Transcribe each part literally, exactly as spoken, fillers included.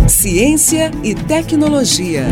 Ciência e tecnologia.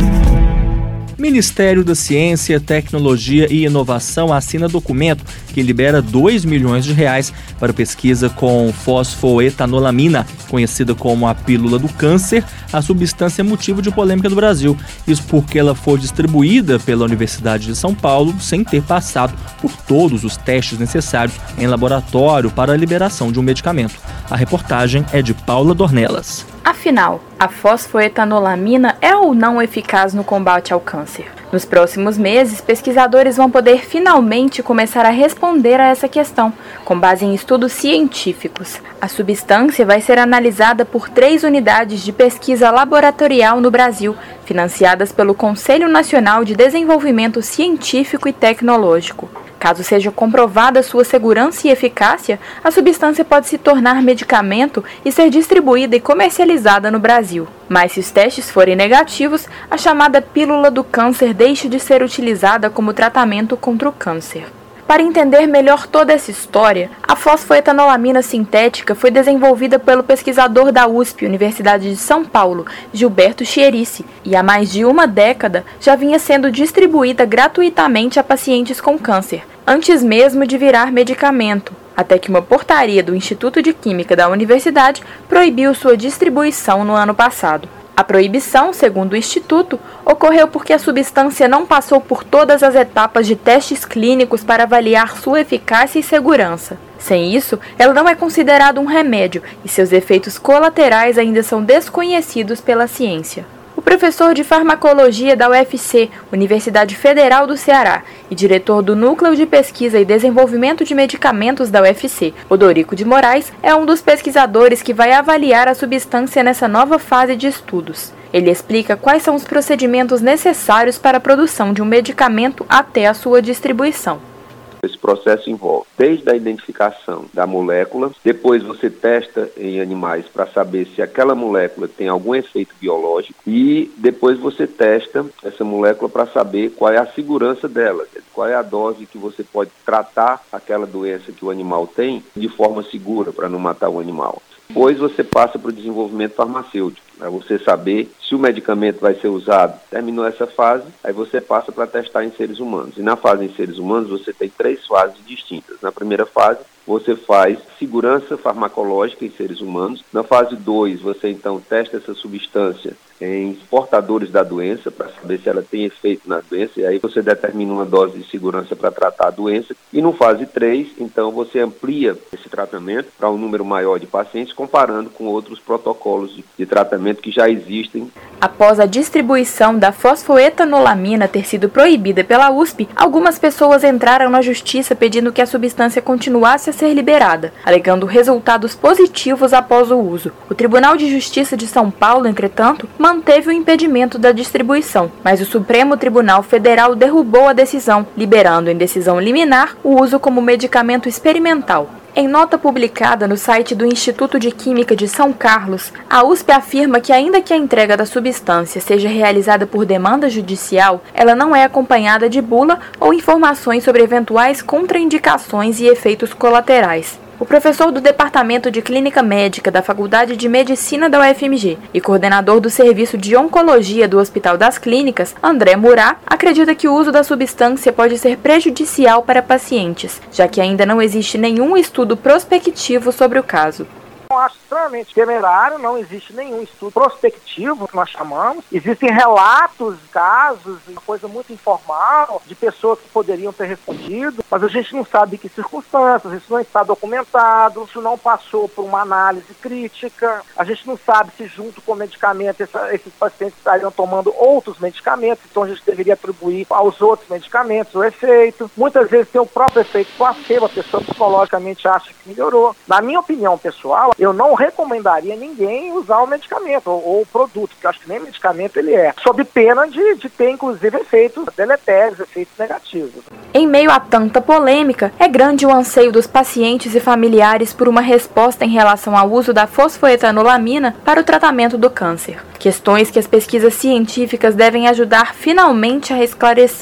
Ministério da Ciência, Tecnologia e Inovação assina documento que libera dois milhões de reais para pesquisa com fosfoetanolamina, conhecida como a pílula do câncer, a substância motivo de polêmica do Brasil. Isso porque ela foi distribuída pela Universidade de São Paulo sem ter passado por todos os testes necessários em laboratório para a liberação de um medicamento. A reportagem é de Paula Dornelas. Afinal, a fosfoetanolamina é ou não eficaz no combate ao câncer? Nos próximos meses, pesquisadores vão poder finalmente começar a responder a essa questão, com base em estudos científicos. A substância vai ser analisada por três unidades de pesquisa laboratorial no Brasil, financiadas pelo Conselho Nacional de Desenvolvimento Científico e Tecnológico. Caso seja comprovada sua segurança e eficácia, a substância pode se tornar medicamento e ser distribuída e comercializada no Brasil. Mas se os testes forem negativos, a chamada pílula do câncer deixa de ser utilizada como tratamento contra o câncer. Para entender melhor toda essa história, a fosfoetanolamina sintética foi desenvolvida pelo pesquisador da U S P, Universidade de São Paulo, Gilberto Chierici, e há mais de uma década já vinha sendo distribuída gratuitamente a pacientes com câncer, antes mesmo de virar medicamento, até que uma portaria do Instituto de Química da Universidade proibiu sua distribuição no ano passado. A proibição, segundo o Instituto, ocorreu porque a substância não passou por todas as etapas de testes clínicos para avaliar sua eficácia e segurança. Sem isso, ela não é considerada um remédio e seus efeitos colaterais ainda são desconhecidos pela ciência. O professor de farmacologia da U F C, Universidade Federal do Ceará, e diretor do Núcleo de Pesquisa e Desenvolvimento de Medicamentos da U F C, Odorico de Moraes, é um dos pesquisadores que vai avaliar a substância nessa nova fase de estudos. Ele explica quais são os procedimentos necessários para a produção de um medicamento até a sua distribuição. Esse processo envolve desde a identificação da molécula, depois você testa em animais para saber se aquela molécula tem algum efeito biológico e depois você testa essa molécula para saber qual é a segurança dela, qual é a dose que você pode tratar aquela doença que o animal tem de forma segura para não matar o animal. Depois você passa para o desenvolvimento farmacêutico, para você saber se o medicamento vai ser usado. Terminou essa fase, aí você passa para testar em seres humanos. E na fase em seres humanos você tem três fases distintas. Na primeira fase, você faz segurança farmacológica em seres humanos. Na fase dois, você então testa essa substância em portadores da doença para saber se ela tem efeito na doença e aí você determina uma dose de segurança para tratar a doença. E no fase três, então você amplia esse tratamento para um número maior de pacientes comparando com outros protocolos de, de tratamento que já existem. Após a distribuição da fosfoetanolamina ter sido proibida pela U S P, algumas pessoas entraram na justiça pedindo que a substância continuasse a ser liberada, alegando resultados positivos após o uso. O Tribunal de Justiça de São Paulo, entretanto, manteve o impedimento da distribuição, mas o Supremo Tribunal Federal derrubou a decisão, liberando em decisão liminar o uso como medicamento experimental. Em nota publicada no site do Instituto de Química de São Carlos, a U S P afirma que ainda que a entrega da substância seja realizada por demanda judicial, ela não é acompanhada de bula ou informações sobre eventuais contraindicações e efeitos colaterais. O professor do Departamento de Clínica Médica da Faculdade de Medicina da U F M G e coordenador do Serviço de Oncologia do Hospital das Clínicas, André Murat, acredita que o uso da substância pode ser prejudicial para pacientes, já que ainda não existe nenhum estudo prospectivo sobre o caso. Eu acho extremamente temerário, não existe nenhum estudo prospectivo que nós chamamos. Existem relatos, casos, uma coisa muito informal de pessoas que poderiam ter respondido, mas a gente não sabe em que circunstâncias, isso não está documentado, isso não passou por uma análise crítica, a gente não sabe se junto com o medicamento essa, esses pacientes estariam tomando outros medicamentos, então a gente deveria atribuir aos outros medicamentos o efeito. Muitas vezes tem o próprio efeito placebo, a pessoa psicologicamente acha que melhorou. Na minha opinião pessoal, eu não recomendaria ninguém usar o medicamento ou, ou o produto, porque eu acho que nem medicamento ele é, sob pena de, de ter, inclusive, efeitos deletérios, efeitos negativos. Em meio a tanta polêmica, é grande o anseio dos pacientes e familiares por uma resposta em relação ao uso da fosfoetanolamina para o tratamento do câncer. Questões que as pesquisas científicas devem ajudar finalmente a esclarecer.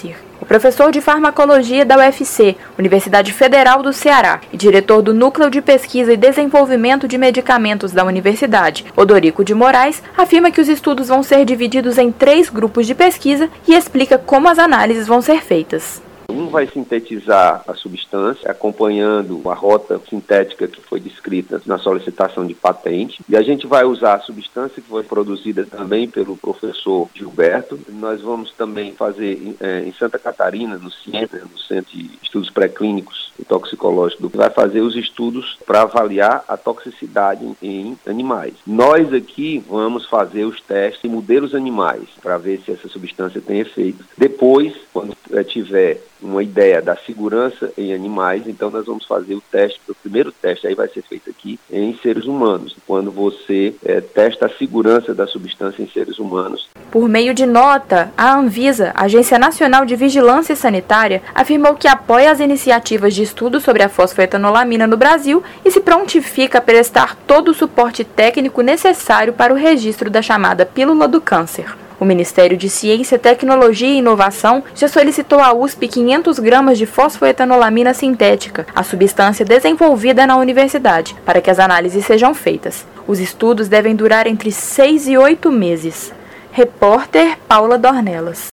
O professor de farmacologia da U F C, Universidade Federal do Ceará, e diretor do Núcleo de Pesquisa e Desenvolvimento de Medicamentos da universidade, Odorico de Moraes, afirma que os estudos vão ser divididos em três grupos de pesquisa e explica como as análises vão ser feitas. Um vai sintetizar a substância, acompanhando a rota sintética que foi descrita na solicitação de patente. E a gente vai usar a substância que foi produzida também pelo professor Gilberto. Nós vamos também fazer é, em Santa Catarina, no CIENTA, no Centro de Estudos Pré-Clínicos e Toxicológicos, vai fazer os estudos para avaliar a toxicidade em animais. Nós aqui vamos fazer os testes em modelos animais para ver se essa substância tem efeito. Depois, quando tiver uma ideia da segurança em animais, então nós vamos fazer o teste, o primeiro teste aí vai ser feito aqui em seres humanos, quando você é, testa a segurança da substância em seres humanos. Por meio de nota, a Anvisa, Agência Nacional de Vigilância Sanitária, afirmou que apoia as iniciativas de estudo sobre a fosfoetanolamina no Brasil e se prontifica a prestar todo o suporte técnico necessário para o registro da chamada pílula do câncer. O Ministério de Ciência, Tecnologia e Inovação já solicitou à U S P quinhentos gramas de fosfoetanolamina sintética, a substância desenvolvida na universidade, para que as análises sejam feitas. Os estudos devem durar entre seis e oito meses. Repórter Paula Dornelas.